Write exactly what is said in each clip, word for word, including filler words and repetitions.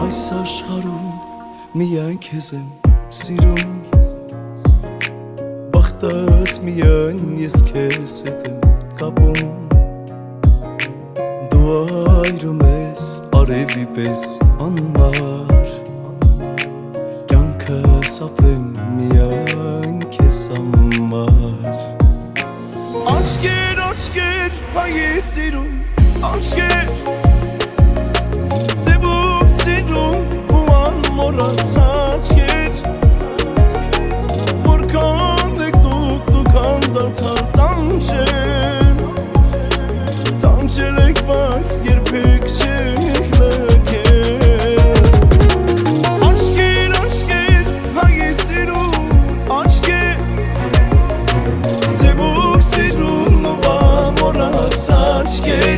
Այս աշխարհում միայն քեզ եմ սիրում, բախտս միայն ես քեզ հետ եմ կապում, դու այրում ես արևի պես անմար, կյանքս ապրեմ միայն քեզ համար։ Աչքեր, աչքեր, հայ ես սիրում, աչքեր սևում սիրում ու անմոռաց աչքեր, որքան եք դուք դուք անդադար տանջել, տանջել եք բայց երբեք չեք լքել։ Աչքեր, աչքեր, հայ ես սիրում, աչքեր սևում սիրում ու անմոռաց աչքեր,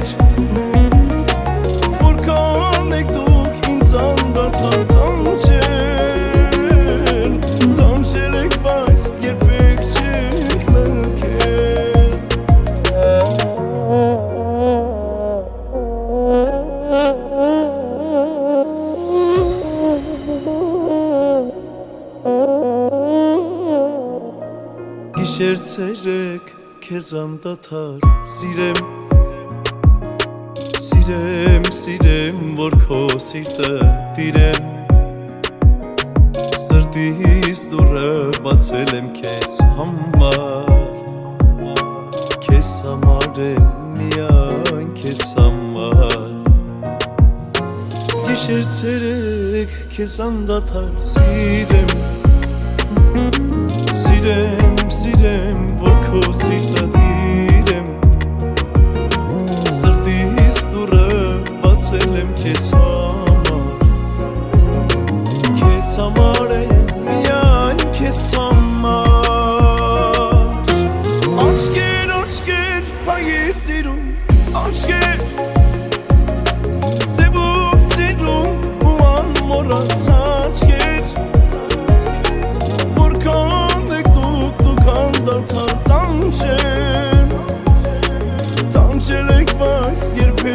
Գիշեր ցերեկ քեզ անդադար սիրեմ, սիրեմ, սիրեմ, որ քո սիրտը տիրեմ, սրտիս դուռը բացել եմ քեզ համար, քեզ համար եմ միայն քեզ համար։ Գիշեր ցերեկ քեզ անդադար սիրեմ, Սիրեմ, սիրեմ, որ քո սիրտը տիրեմ, սրտիս դուռը բացել եմ քեզ համար, քեզ համար եմ միայն քեզ համար։ Աչքեր, աչքեր, հայ ես սիրում, աչքեր սևում սիրում ու անմոռաց աչքեր, տանջել եք բայց երբեք